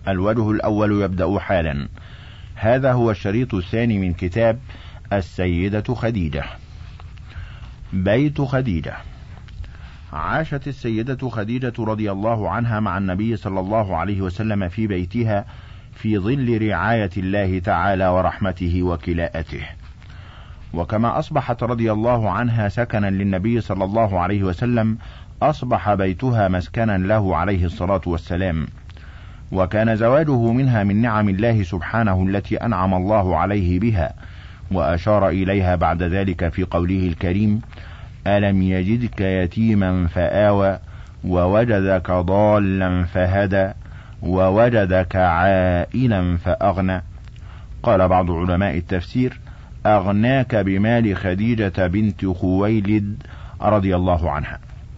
الوجه الأول يبدأ حالا. هذا هو الشريط الثاني من كتاب السيدة خديجة. بيت خديجة. عاشت السيدة خديجة رضي الله عنها مع النبي صلى الله عليه وسلم في بيتها في ظل رعاية الله تعالى ورحمته وكلاءته. وكما أصبحت رضي الله عنها سكنا للنبي صلى الله عليه وسلم، أصبح بيتها مسكنا له عليه الصلاة والسلام. وكان زواجه منها من نعم الله سبحانه التي أنعم الله عليه بها، وأشار إليها بعد ذلك في قوله الكريم: ألم يجدك يتيما فآوى ووجدك ضالا فهدى ووجدك عائلا فأغنى. قال بعض علماء التفسير: أغناك بمال خديجة بنت خويلد رضي الله عنها.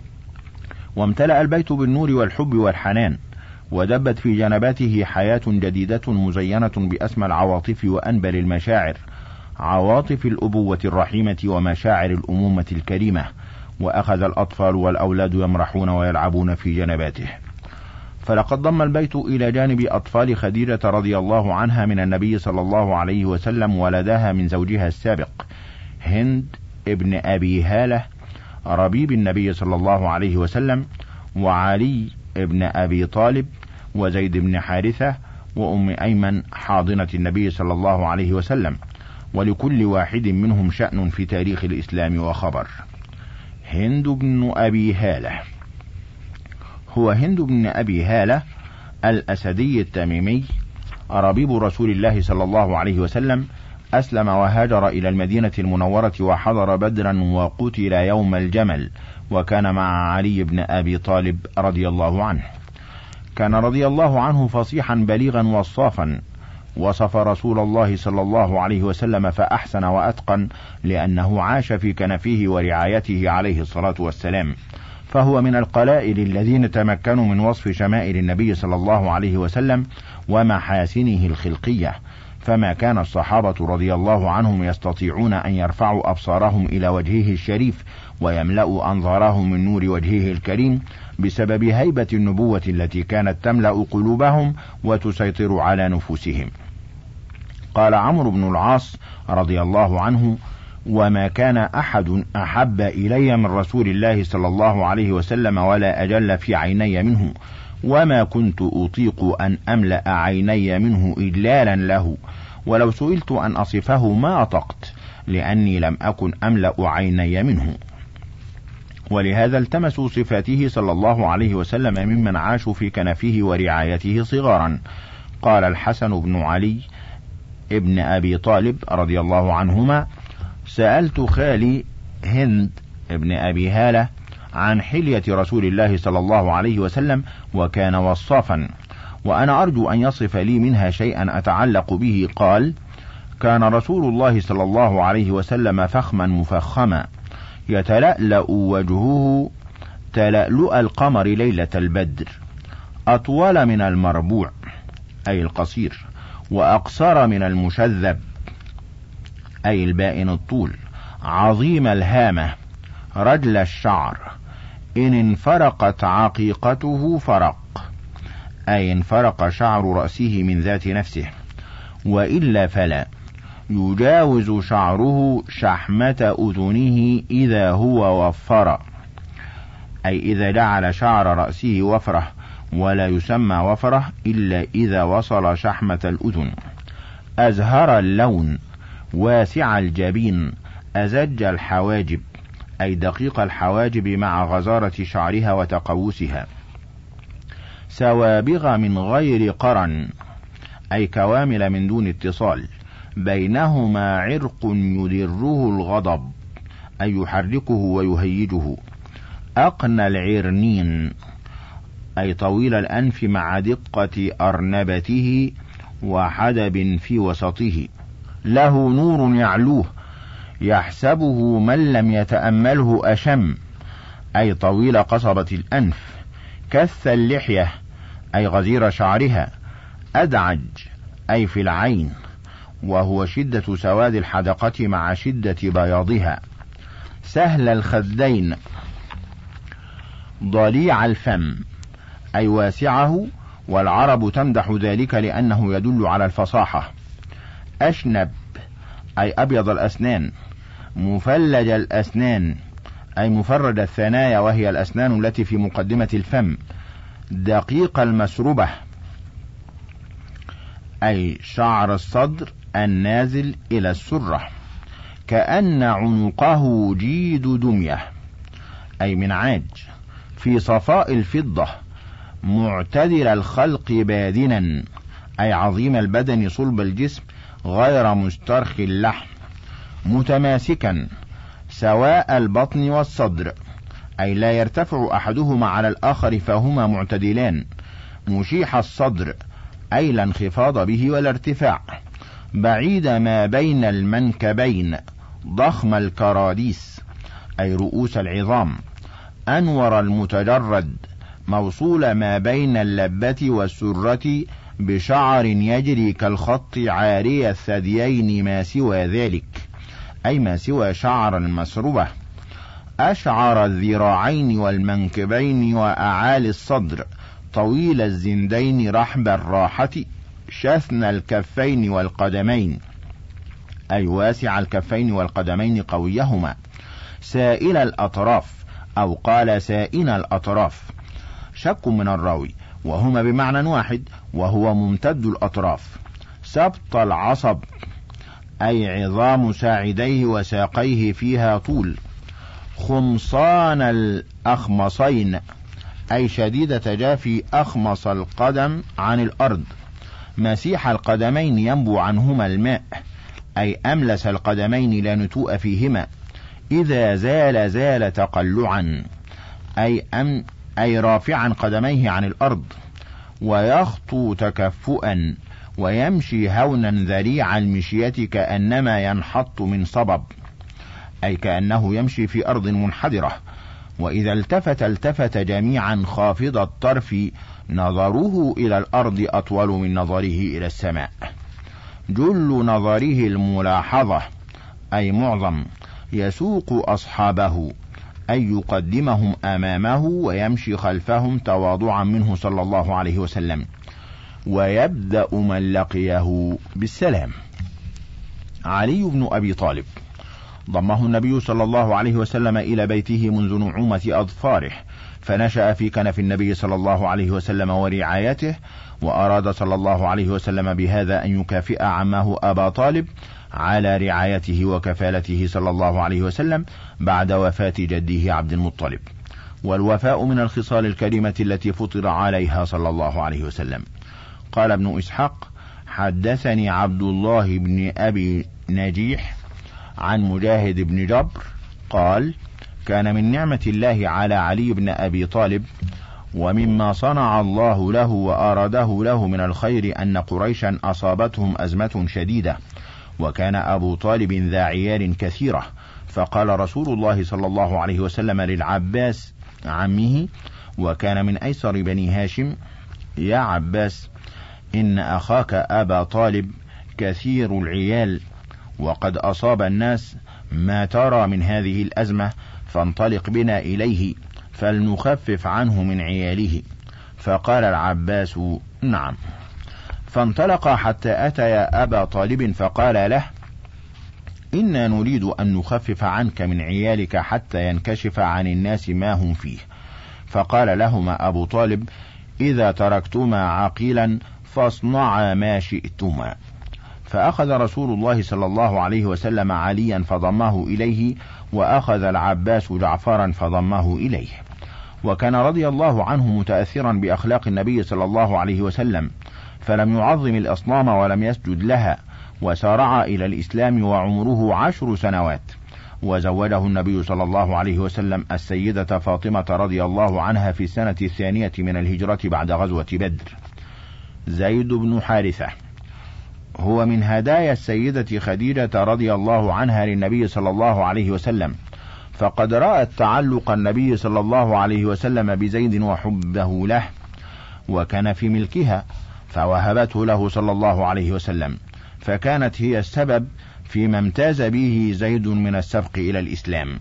وامتلأ البيت بالنور والحب والحنان، ودبت في جنباته حياة جديدة مزينة بأسمى العواطف وأنبل المشاعر، عواطف الأبوة الرحيمة ومشاعر الأمومة الكريمة. وأخذ الأطفال والأولاد يمرحون ويلعبون في جنباته. فلقد ضم البيت إلى جانب أطفال خديجة رضي الله عنها من النبي صلى الله عليه وسلم ولدها من زوجها السابق هند ابن أبي هالة ربيب النبي صلى الله عليه وسلم، وعلي ابن أبي طالب، وزيد بن حارثة، وأم أيمن حاضنة النبي صلى الله عليه وسلم. ولكل واحد منهم شأن في تاريخ الإسلام وخبر. هند بن أبي هالة هو هند بن أبي هالة الأسدي التميمي ربيب رسول الله صلى الله عليه وسلم. أسلم وهاجر إلى المدينة المنورة وحضر بدرا وقتل يوم الجمل، وكان مع علي بن أبي طالب رضي الله عنه. كان رضي الله عنه فصيحا بليغا وصافا، وصف رسول الله صلى الله عليه وسلم فأحسن وأتقن، لأنه عاش في كنفه ورعايته عليه الصلاة والسلام. فهو من القلائل الذين تمكنوا من وصف شمائل النبي صلى الله عليه وسلم ومحاسنه الخلقية، فما كان الصحابة رضي الله عنهم يستطيعون أن يرفعوا أبصارهم إلى وجهه الشريف ويملأوا أنظارهم من نور وجهه الكريم بسبب هيبة النبوة التي كانت تملأ قلوبهم وتسيطر على نفوسهم. قال عمرو بن العاص رضي الله عنه: وما كان أحد أحب إلي من رسول الله صلى الله عليه وسلم ولا أجل في عيني منه، وما كنت أطيق أن أملأ عيني منه إجلالا له، ولو سئلت أن أصفه ما أطقت، لأني لم أكن أملأ عيني منه. ولهذا التمسوا صفاته صلى الله عليه وسلم ممن عاشوا في كنفه ورعايته صغارا. قال الحسن بن علي ابن أبي طالب رضي الله عنهما: سألت خالي هند ابن أبي هالة عن حلية رسول الله صلى الله عليه وسلم، وكان وصافا، وأنا أرجو أن يصف لي منها شيئا أتعلق به. قال: كان رسول الله صلى الله عليه وسلم فخما مفخما، يتلألأ وجهه تلألؤ القمر ليلة البدر، أطول من المربوع أي القصير، وأقصر من المشذب أي البائن الطول، عظيم الهامة، رجل الشعر، إن انفرقت عقيقته فرق أي انفرق شعر رأسه من ذات نفسه، وإلا فلا، يجاوز شعره شحمة أذنه إذا هو وفر أي إذا جعل شعر رأسه وفرة، ولا يسمى وفرة إلا إذا وصل شحمة الأذن. أزهر اللون، واسع الجبين، أزج الحواجب أي دقيق الحواجب مع غزارة شعرها وتقوسها. سوابغ من غير قرن أي كوامل من دون اتصال، بينهما عرق يدره الغضب أي يحركه ويهيجه. أقنى العرنين أي طويل الأنف مع دقة أرنبته وحدب في وسطه. له نور يعلوه، يحسبه من لم يتأمله أشم أي طويل قصبة الأنف. كث اللحية أي غزير شعرها. أدعج أي في العين، وهو شدة سواد الحدقة مع شدة بياضها. سهل الخدين، ضليع الفم أي واسعه والعرب تمدح ذلك لأنه يدل على الفصاحة. أشنب أي أبيض الأسنان. مفلج الأسنان أي مفرد الثنايا وهي الأسنان التي في مقدمة الفم. دقيق المسربة أي شعر الصدر النازل إلى السرة. كأن عنقه جيد دمية أي من عاج. في صفاء الفضة. معتدل الخلق بادنا أي عظيم البدن صلب الجسم غير مسترخي اللحم. متماسكا سواء البطن والصدر أي لا يرتفع أحدهما على الآخر فهما معتدلان. مشيح الصدر أي لا انخفاض به ولا ارتفاع. بعيد ما بين المنكبين. ضخم الكراديس أي رؤوس العظام. أنور المتجرد موصول ما بين اللبة والسرة بشعر يجري كالخط عاري الثديين ما سوى ذلك أي ما سوى شعر المسربة. أشعر الذراعين والمنكبين وأعالي الصدر. طويل الزندين رحب الراحة. شثن الكفين والقدمين أي واسع الكفين والقدمين قويهما. سائل الأطراف أو قال سائن الأطراف. شك من الراوي وهما بمعنى واحد وهو ممتد الأطراف. سبط العصب أي عظام ساعديه وساقيه فيها طول. خمصان الأخمصين أي شديد تجافي أخمص القدم عن الأرض. مسيح القدمين ينبو عنهما الماء أي أملس القدمين لا نتوء فيهما. إذا زال تقلعا أي رافعا قدميه عن الأرض. ويخطو تكفؤا ويمشي هونا ذريع المشية كأنما ينحط من صبب أي كأنه يمشي في أرض منحدرة. وإذا التفت جميعا خافض الطرف. نظره إلى الأرض أطول من نظره إلى السماء. جل نظره الملاحظة أي معظم. يسوق أصحابه أي يقدمهم أمامه ويمشي خلفهم تواضعا منه صلى الله عليه وسلم. ويبدأ من لقيه بالسلام. علي بن أبي طالب ضمه النبي صلى الله عليه وسلم إلى بيته منذ نعومة أظفاره، فنشأ في كنف النبي صلى الله عليه وسلم ورعايته، وأراد صلى الله عليه وسلم بهذا أن يكافئ عمه أبا طالب على رعايته وكفالته صلى الله عليه وسلم بعد وفاة جده عبد المطلب. والوفاء من الخصال الكريمة التي فطر عليها صلى الله عليه وسلم. قال ابن إسحاق: حدثني عبد الله بن أبي نجيح عن مجاهد بن جبر قال: كان من نعمة الله على علي بن أبي طالب ومما صنع الله له وأراده له من الخير أن قريشا أصابتهم أزمة شديدة، وكان أبو طالب ذا عيال كثيرة، فقال رسول الله صلى الله عليه وسلم للعباس عمه وكان من أيسر بني هاشم: يا عباس، إن أخاك أبا طالب كثير العيال، وقد أصاب الناس ما ترى من هذه الأزمة، فانطلق بنا إليه فلنخفف عنه من عياله. فقال العباس: نعم. فانطلق حتى أتيا أبا طالب فقال له: إنا نريد أن نخفف عنك من عيالك حتى ينكشف عن الناس ما هم فيه. فقال لهما أبو طالب: إذا تركتما عقيلا فاصنعا ما شئتما. فأخذ رسول الله صلى الله عليه وسلم عليا فضمه إليه، وأخذ العباس جعفرا فضمه إليه. وكان رضي الله عنه متأثرا بأخلاق النبي صلى الله عليه وسلم، فلم يعظم الأصنام ولم يسجد لها، وسارع إلى الإسلام وعمره 10 سنوات. وزوجه النبي صلى الله عليه وسلم السيدة فاطمة رضي الله عنها في السنة 2 من الهجرة بعد غزوة بدر. زيد بن حارثة هو من هدايا السيدة خديجة رضي الله عنها للنبي صلى الله عليه وسلم، فقد رأت تعلق النبي صلى الله عليه وسلم بزيد وحبه له، وكان في ملكها، فوهبته له صلى الله عليه وسلم، فكانت هي السبب فيما امتاز به زيد من السبق إلى الإسلام.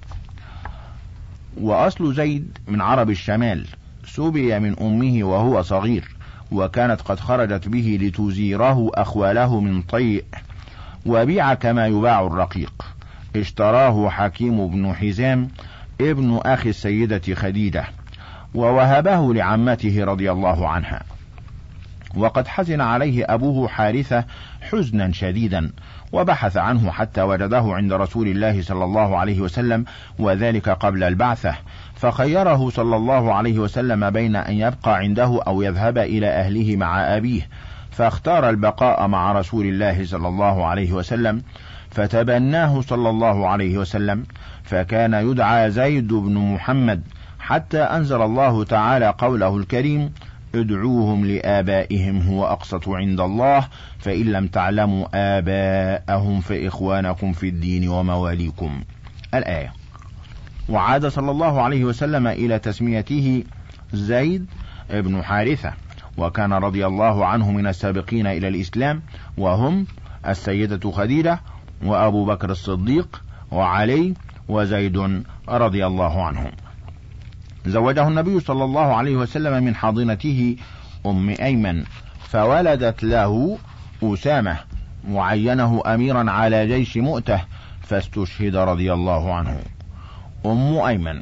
وأصل زيد من عرب الشمال، سبي من أمه وهو صغير، وكانت قد خرجت به لتزيره أخواله من طيء، وبيع كما يباع الرقيق. اشتراه حكيم بن حزام ابن أخي السيدة خديجة، ووهبه لعمته رضي الله عنها. وقد حزن عليه أبوه حارثة حزنا شديدا، وبحث عنه حتى وجده عند رسول الله صلى الله عليه وسلم، وذلك قبل البعثة، فخيره صلى الله عليه وسلم بين أن يبقى عنده أو يذهب إلى أهله مع أبيه، فاختار البقاء مع رسول الله صلى الله عليه وسلم، فتبناه صلى الله عليه وسلم، فكان يدعى زيد بن محمد، حتى أنزل الله تعالى قوله الكريم: ادعوهم لآبائهم هو أقسط عند الله فإن لم تعلموا آباءهم فإخوانكم في الدين ومواليكم. الآية. وعاد صلى الله عليه وسلم إلى تسميته زيد بن حارثة، وكان رضي الله عنه من السابقين إلى الإسلام، وهم السيدة خديجة وأبو بكر الصديق وعلي وزيد رضي الله عنهم. زوجه النبي صلى الله عليه وسلم من حاضنته أم أيمن، فولدت له أسامة، وعينه أميرا على جيش مؤتة، فاستشهد رضي الله عنه. أم أيمن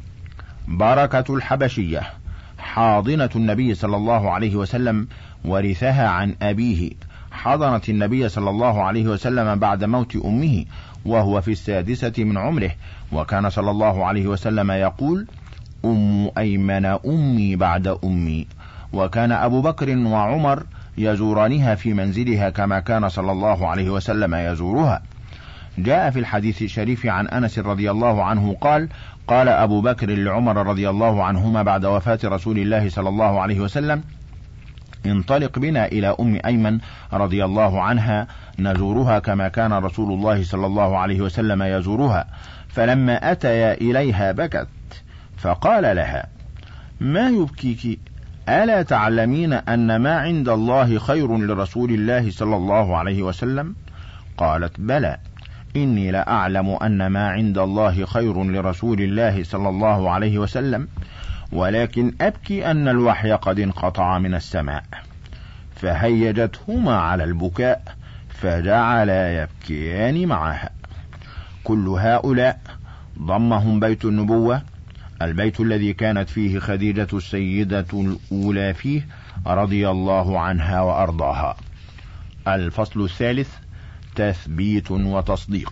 بركة الحبشية، حاضنة النبي صلى الله عليه وسلم، ورثها عن أبيه. حضنت النبي صلى الله عليه وسلم بعد موت أمه وهو في 6 من عمره، وكان صلى الله عليه وسلم يقول: أم أيمن أمي بعد أمي. وكان أبو بكر وعمر يزورانها في منزلها كما كان صلى الله عليه وسلم يزورها. جاء في الحديث الشريف عن أنس رضي الله عنه قال: قال أبو بكر لعمر رضي الله عنهما بعد وفاة رسول الله صلى الله عليه وسلم: انطلق بنا إلى أم أيمن رضي الله عنها نزورها كما كان رسول الله صلى الله عليه وسلم يزورها. فلما أتيا إليها بكت، فقال لها: ما يبكيك؟ ألا تعلمين أن ما عند الله خير لرسول الله صلى الله عليه وسلم؟ قالت: بلى، إني لأعلم أن ما عند الله خير لرسول الله صلى الله عليه وسلم، ولكن أبكي أن الوحي قد انقطع من السماء. فهيجتهما على البكاء، فجعلا يبكيان معها. كل هؤلاء ضمهم بيت النبوة، البيت الذي كانت فيه خديجة السيدة الأولى فيه رضي الله عنها وأرضاها. الفصل الثالث: تثبيت وتصديق.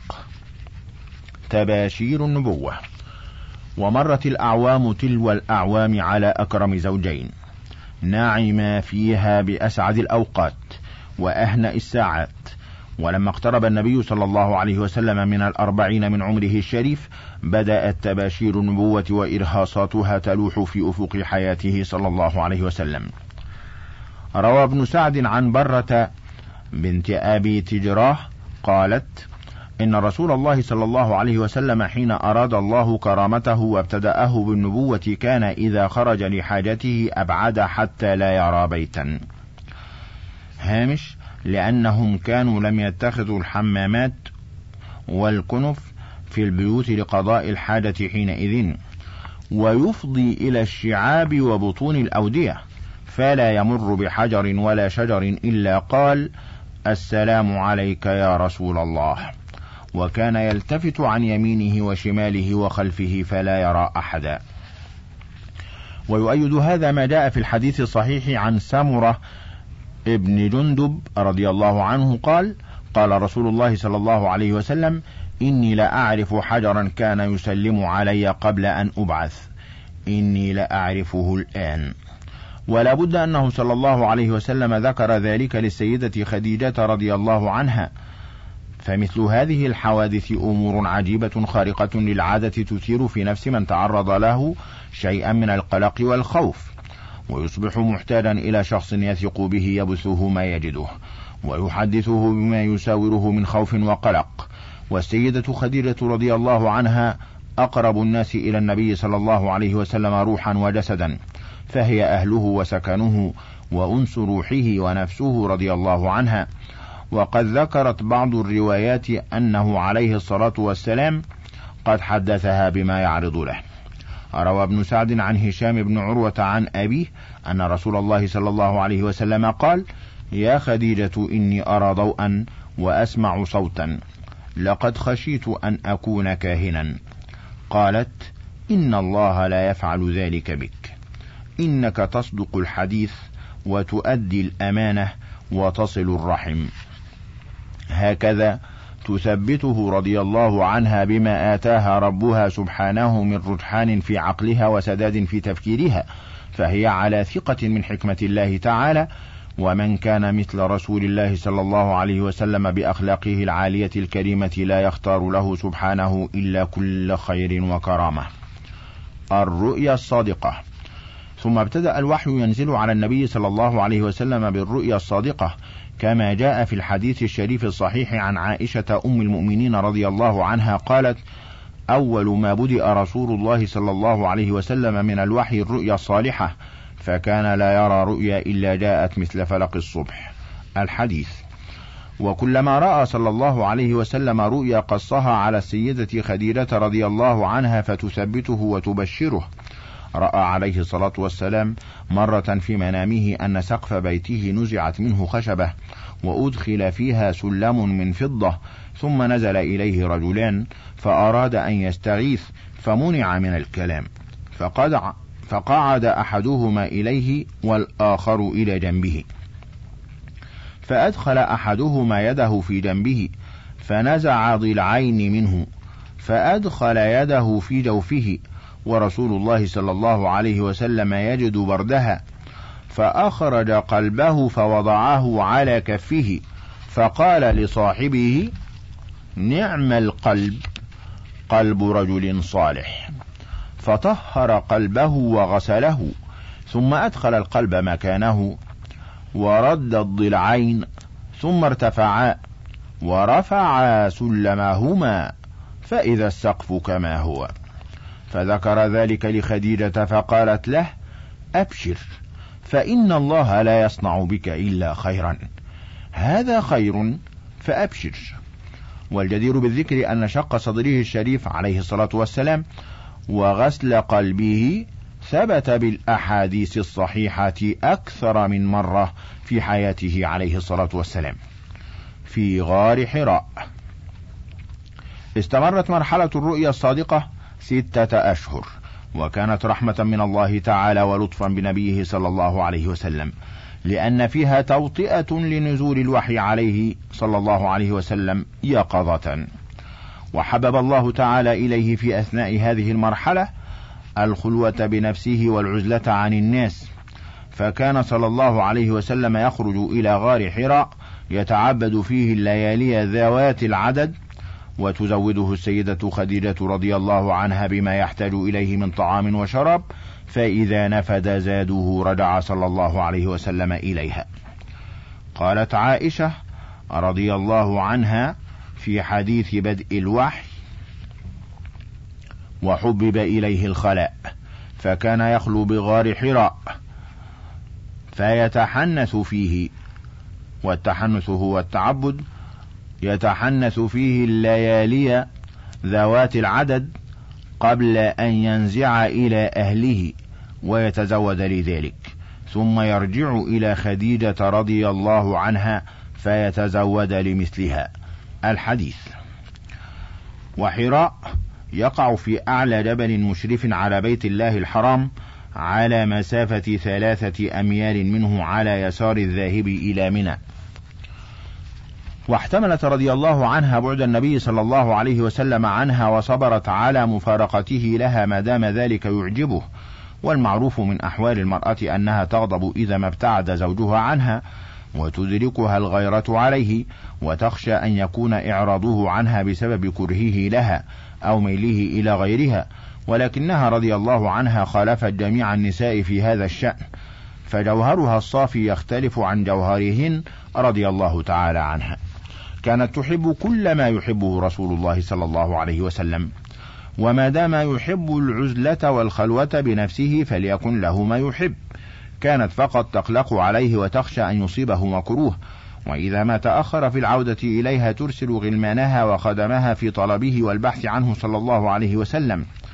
تباشير النبوة. ومرت الأعوام تلو الأعوام على أكرم زوجين، نعما فيها بأسعد الأوقات وأهنأ الساعات. ولما اقترب النبي صلى الله عليه وسلم من 40 من عمره الشريف، بدأت تباشير النبوة وإرهاصاتها تلوح في أفق حياته صلى الله عليه وسلم. روى ابن سعد عن برة بنت أبي تجراه قالت: إن رسول الله صلى الله عليه وسلم حين أراد الله كرامته وابتدأه بالنبوة كان إذا خرج لحاجته أبعد حتى لا يرى بيتا. هامش: لأنهم كانوا لم يتخذوا الحمامات والكنف في البيوت لقضاء الحاجة حينئذ، ويفضي إلى الشعاب وبطون الأودية، فلا يمر بحجر ولا شجر إلا قال: السلام عليك يا رسول الله، وكان يلتفت عن يمينه وشماله وخلفه فلا يرى أحدا. ويؤيد هذا ما جاء في الحديث الصحيح عن سمرة ابن جندب رضي الله عنه قال: قال رسول الله صلى الله عليه وسلم: إني لأعرف حجرا كان يسلم علي قبل أن أبعث، إني لأعرفه الآن. ولا بد أنه صلى الله عليه وسلم ذكر ذلك للسيدة خديجة رضي الله عنها، فمثل هذه الحوادث أمور عجيبة خارقة للعادة تثير في نفس من تعرض له شيئا من القلق والخوف، ويصبح محتاجا إلى شخص يثق به يبثه ما يجده ويحدثه بما يساوره من خوف وقلق. والسيدة خديجة رضي الله عنها أقرب الناس إلى النبي صلى الله عليه وسلم روحا وجسدا، فهي أهله وسكنه وأنس روحه ونفسه رضي الله عنها. وقد ذكرت بعض الروايات أنه عليه الصلاة والسلام قد حدثها بما يعرض له. روى ابن سعد عن هشام بن عروة عن أبيه أن رسول الله صلى الله عليه وسلم قال: يا خديجة إني أرى ضوءا وأسمع صوتا، لقد خشيت أن أكون كاهنا. قالت: إن الله لا يفعل ذلك بك، إنك تصدق الحديث وتؤدي الأمانة وتصل الرحم. هكذا تثبته رضي الله عنها بما آتاها ربها سبحانه من رجحان في عقلها وسداد في تفكيرها، فهي على ثقة من حكمة الله تعالى. ومن كان مثل رسول الله صلى الله عليه وسلم بأخلاقه العالية الكريمة لا يختار له سبحانه إلا كل خير وكرامة. الرؤيا الصادقة. ثم ابتدأ الوحي ينزل على النبي صلى الله عليه وسلم بالرؤيا الصادقة، كما جاء في الحديث الشريف الصحيح عن عائشة أم المؤمنين رضي الله عنها قالت: أول ما بدأ رسول الله صلى الله عليه وسلم من الوحي الرؤيا الصالحة، فكان لا يرى رؤيا إلا جاءت مثل فلق الصبح. الحديث. وكلما رأى صلى الله عليه وسلم رؤيا قصها على السيدة خديجة رضي الله عنها فتثبته وتبشره. رأى عليه الصلاة والسلام مرة في منامه أن سقف بيته نزعت منه خشبة وأدخل فيها سلم من فضة، ثم نزل إليه رجلان فأراد أن يستغيث فمنع من الكلام، فقعد أحدهما إليه والآخر إلى جنبه، فأدخل أحدهما يده في جنبه فنزع ضلعين منه، فأدخل يده في جوفه ورسول الله صلى الله عليه وسلم يجد بردها، فأخرج قلبه فوضعه على كفه، فقال لصاحبه: نعم القلب، قلب رجل صالح. فطهر قلبه وغسله، ثم أدخل القلب مكانه ورد الضلعين، ثم ارتفعا ورفعا سلمهما فإذا السقف كما هو. فذكر ذلك لخديجة فقالت له: أبشر، فإن الله لا يصنع بك إلا خيرا، هذا خير فأبشر. والجدير بالذكر أن شق صدره الشريف عليه الصلاة والسلام وغسل قلبه ثبت بالأحاديث الصحيحة أكثر من مرة في حياته عليه الصلاة والسلام. في غار حراء. استمرت مرحلة الرؤيا الصادقة 6 أشهر، وكانت رحمة من الله تعالى ولطفا بنبيه صلى الله عليه وسلم، لأن فيها توطئة لنزول الوحي عليه صلى الله عليه وسلم يقظة. وحبب الله تعالى إليه في أثناء هذه المرحلة الخلوة بنفسه والعزلة عن الناس، فكان صلى الله عليه وسلم يخرج إلى غار حراء يتعبد فيه الليالي ذوات العدد، وتزوده السيدة خديجة رضي الله عنها بما يحتاج إليه من طعام وشراب، فإذا نفد زاده رجع صلى الله عليه وسلم إليها. قالت عائشة رضي الله عنها في حديث بدء الوحي: وحبب إليه الخلاء، فكان يخلو بغار حراء فيتحنث فيه، والتحنث هو التعبد، يتحنث فيه الليالي ذوات العدد قبل أن ينزع إلى أهله ويتزود لذلك، ثم يرجع إلى خديجة رضي الله عنها فيتزود لمثلها. الحديث. وحراء يقع في أعلى جبل مشرف على بيت الله الحرام على مسافة 3 أميال منه على يسار الذاهب إلى منى. واحتملت رضي الله عنها بعد النبي صلى الله عليه وسلم عنها، وصبرت على مفارقته لها ما دام ذلك يعجبه. والمعروف من أحوال المرأة أنها تغضب إذا ما ابتعد زوجها عنها، وتدركها الغيرة عليه، وتخشى أن يكون إعراضه عنها بسبب كرهه لها أو ميله إلى غيرها، ولكنها رضي الله عنها خالفت جميع النساء في هذا الشأن، فجوهرها الصافي يختلف عن جوهرهن رضي الله تعالى عنها. كانت تحب كل ما يحبه رسول الله صلى الله عليه وسلم، وما دام يحب العزلة والخلوة بنفسه فليكن له ما يحب. كانت فقط تقلق عليه وتخشى أن يصيبه مكروه، وإذا ما تأخر في العودة إليها ترسل غلمانها وخدمها في طلبه والبحث عنه صلى الله عليه وسلم.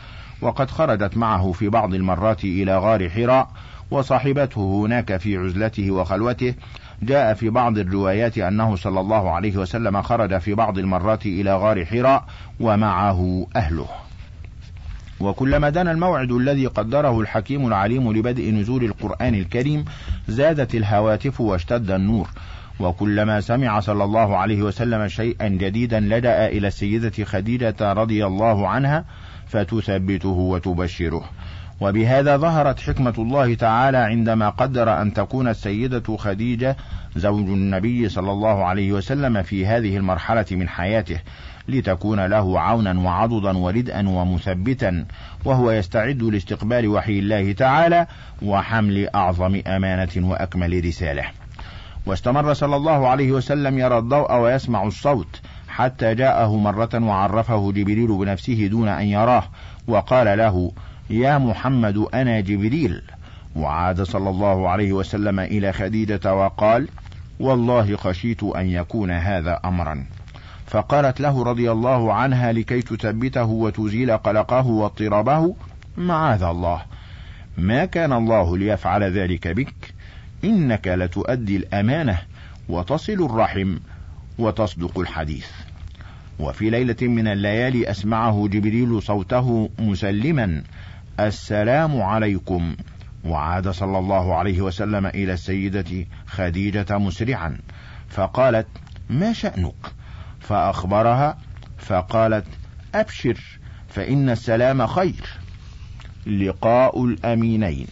وقد خرجت معه في بعض المرات إلى غار حراء وصاحبته هناك في عزلته وخلوته. جاء في بعض الروايات أنه صلى الله عليه وسلم خرج في بعض المرات إلى غار حراء ومعه أهله. وكلما دنا الموعد الذي قدره الحكيم العليم لبدء نزول القرآن الكريم زادت الهواتف واشتد النور، وكلما سمع صلى الله عليه وسلم شيئا جديدا لجأ إلى السيدة خديجة رضي الله عنها فتثبته وتبشره. وبهذا ظهرت حكمة الله تعالى عندما قدر أن تكون السيدة خديجة زوج النبي صلى الله عليه وسلم في هذه المرحلة من حياته، لتكون له عونا وعضدا وردءا ومثبتا، وهو يستعد لاستقبال وحي الله تعالى وحمل أعظم أمانة وأكمل رسالة. واستمر صلى الله عليه وسلم يرى الضوء ويسمع الصوت حتى جاءه مرة وعرفه جبريل بنفسه دون أن يراه، وقال له: يا محمد أنا جبريل. وعاد صلى الله عليه وسلم إلى خديجة وقال: والله خشيت أن يكون هذا أمرا. فقالت له رضي الله عنها لكي تثبته وتزيل قلقه واضطرابه: معاذ الله، ما كان الله ليفعل ذلك بك، إنك لتؤدي الأمانة وتصل الرحم وتصدق الحديث. وفي ليلة من الليالي أسمعه جبريل صوته مسلما: السلام عليكم. وعاد صلى الله عليه وسلم إلى السيدة خديجة مسرعا فقالت: ما شأنك؟ فأخبرها فقالت: أبشر فإن السلام خير. لقاء الأمينين.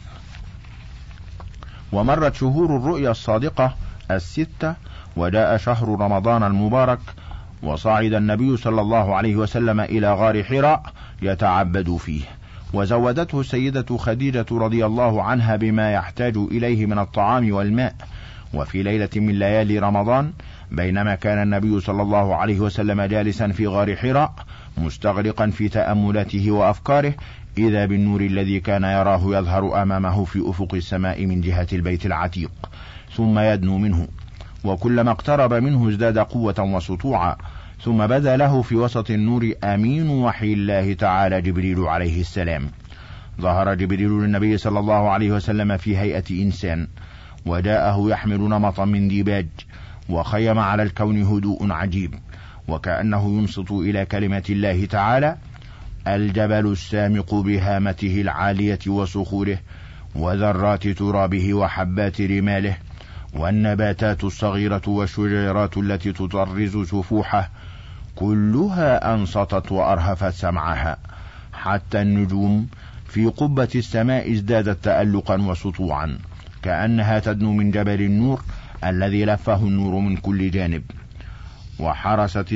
ومرت شهور الرؤيا الصادقة 6، وجاء شهر رمضان المبارك، وصعد النبي صلى الله عليه وسلم إلى غار حراء يتعبد فيه، وزودته السيدة خديجة رضي الله عنها بما يحتاج إليه من الطعام والماء. وفي ليلة من ليالي رمضان بينما كان النبي صلى الله عليه وسلم جالسا في غار حراء مستغرقا في تأملاته وأفكاره، إذا بالنور الذي كان يراه يظهر أمامه في أفق السماء من جهة البيت العتيق ثم يدنو منه، وكلما اقترب منه ازداد قوة وسطوعا، ثم بدا له في وسط النور أمين وحي الله تعالى جبريل عليه السلام. ظهر جبريل للنبي صلى الله عليه وسلم في هيئة إنسان، وجاءه يحمل نمطا من ديباج، وخيم على الكون هدوء عجيب، وكأنه ينصت إلى كلمة الله تعالى: الجبل السامق بهامته العالية وصخوره، وذرات ترابه وحبات رماله، والنباتات الصغيرة والشجيرات التي تطرز سفوحه، كلها أنصتت وأرهفت سمعها، حتى النجوم في قبة السماء ازدادت تألقا وسطوعا، كأنها تدنو من جبل النور الذي لفه النور من كل جانب. وحرست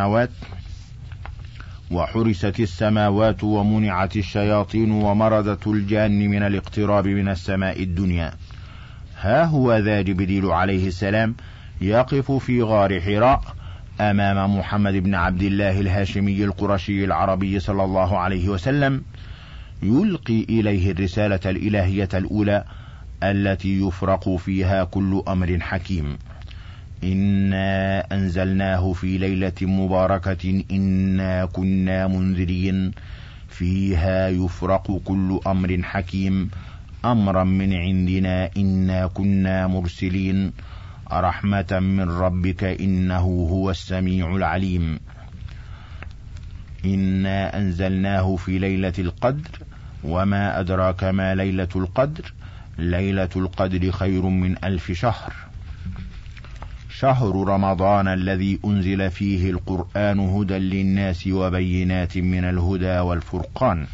السماوات ومنعت الشياطين ومردت الجان من الاقتراب من السماء الدنيا. ها هو ذا جبريل عليه السلام يقف في غار حراء أمام محمد بن عبد الله الهاشمي القرشي العربي صلى الله عليه وسلم، يلقي إليه الرسالة الإلهية الأولى التي يفرق فيها كل أمر حكيم. إنا أنزلناه في ليلة مباركة إنا كنا منذرين فيها يفرق كل أمر حكيم أمرا من عندنا إنا كنا مرسلين رحمة من ربك إنه هو السميع العليم. إنا أنزلناه في ليلة القدر وما أدراك ما ليلة القدر ليلة القدر خير من 1000 شهر. شهر رمضان الذي أنزل فيه القرآن هدى للناس وبينات من الهدى والفرقان.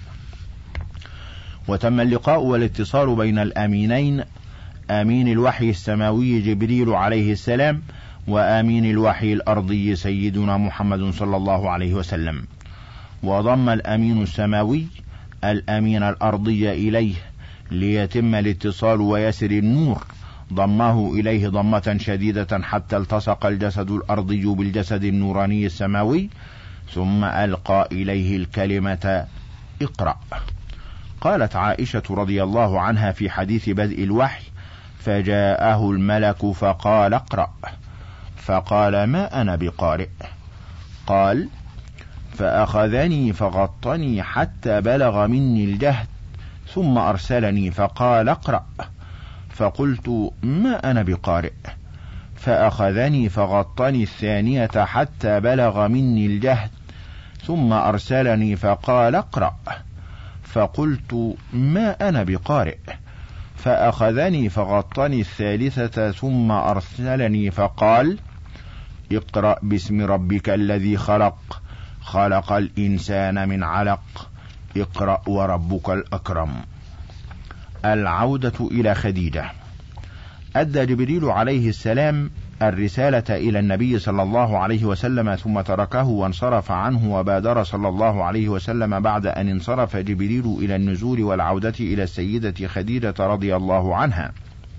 وتم اللقاء والاتصال بين الأمينين، أمين الوحي السماوي جبريل عليه السلام وأمين الوحي الأرضي سيدنا محمد صلى الله عليه وسلم. وضم الأمين السماوي الأمين الأرضي إليه ليتم الاتصال ويسر النور، ضمه إليه ضمة شديدة حتى التصق الجسد الأرضي بالجسد النوراني السماوي، ثم ألقى إليه الكلمة اقرأ. قالت عائشة رضي الله عنها في حديث بدء الوحي: فجاءه الملك فقال اقرأ، فقال: ما أنا بقارئ. قال: فأخذني فغطني حتى بلغ مني الجهد، ثم أرسلني فقال اقرأ، فقلت ما أنا بقارئ، فأخذني فغطني الثانية حتى بلغ مني الجهد، ثم أرسلني فقال اقرأ، فقلت ما أنا بقارئ، فأخذني فغطني الثالثة ثم أرسلني فقال اقرأ باسم ربك الذي خلق، خلق الإنسان من علق، اقرأ وربك الأكرم. العودة إلى خديجة. أدى جبريل عليه السلام الرسالة إلى النبي صلى الله عليه وسلم، ثم تركه وانصرف عنه، وبادر صلى الله عليه وسلم بعد أن انصرف جبريل إلى النزول والعودة إلى السيدة خديجة رضي الله عنها،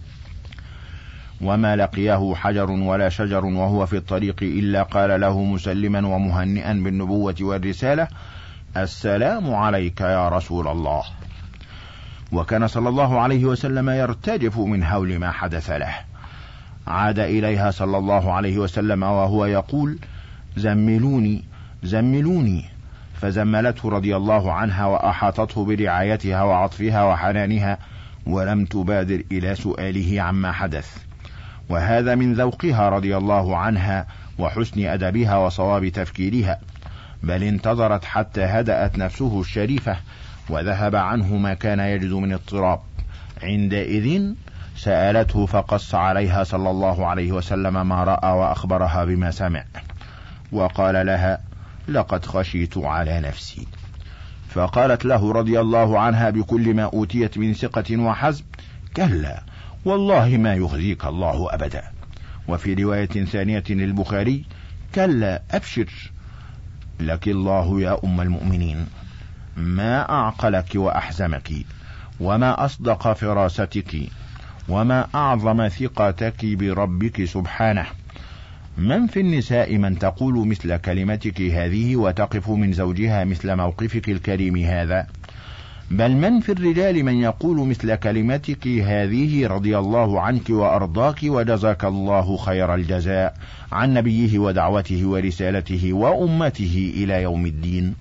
وما لقيه حجر ولا شجر وهو في الطريق إلا قال له مسلما ومهنئا بالنبوة والرسالة: السلام عليك يا رسول الله. وكان صلى الله عليه وسلم يرتجف من هول ما حدث له. عاد إليها صلى الله عليه وسلم وهو يقول: زملوني زملوني، فزملته رضي الله عنها وأحاطته برعايتها وعطفها وحنانها، ولم تبادر إلى سؤاله عما حدث، وهذا من ذوقها رضي الله عنها وحسن أدبها وصواب تفكيرها، بل انتظرت حتى هدأت نفسه الشريفة وذهب عنه ما كان يجد من اضطراب. عندئذ سألته فقص عليها صلى الله عليه وسلم ما رأى وأخبرها بما سمع، وقال لها: لقد خشيت على نفسي. فقالت له رضي الله عنها بكل ما أوتيت من ثقة وحزم: كلا والله ما يخزيك الله أبدا. وفي رواية ثانية للبخاري: كلا أبشر لك الله يا أم المؤمنين، ما أعقلك وأحزمك، وما أصدق فراستك، وما أعظم ثقتك بربك سبحانه. من في النساء من تقول مثل كلمتك هذه وتقف من زوجها مثل موقفك الكريم هذا؟ بل من في الرجال من يقول مثل كلمتك هذه رضي الله عنك وأرضاك وجزاك الله خير الجزاء عن نبيه ودعوته ورسالته وأمته إلى يوم الدين.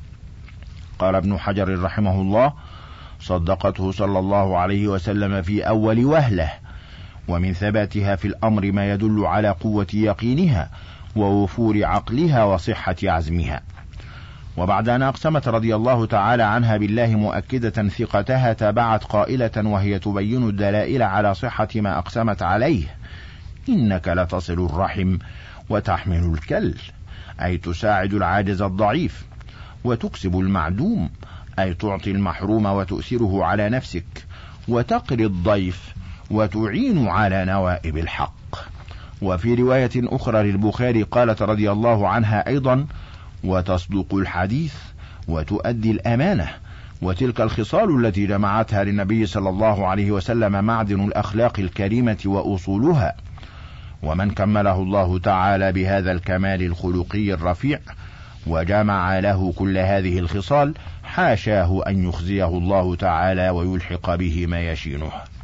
قال ابن حجر رحمه الله: صدقته صلى الله عليه وسلم في أول وهلة، ومن ثباتها في الأمر ما يدل على قوة يقينها ووفور عقلها وصحة عزمها. وبعد أن أقسمت رضي الله تعالى عنها بالله مؤكدة ثقتها، تابعت قائلة وهي تبين الدلائل على صحة ما أقسمت عليه: إنك لتصل الرحم وتحمل الكل، أي تساعد العاجز الضعيف، وتكسب المعدوم، أي تعطي المحروم وتؤثره على نفسك، وتقري الضيف وتعين على نوائب الحق. وفي رواية أخرى للبخاري قالت رضي الله عنها أيضا: وتصدق الحديث وتؤدي الأمانة. وتلك الخصال التي جمعتها للنبي صلى الله عليه وسلم معدن الأخلاق الكريمة وأصولها. ومن كمله الله تعالى بهذا الكمال الخلقي الرفيع وجمع له كل هذه الخصال، حاشاه أن يخزيه الله تعالى ويلحق به ما يشينه.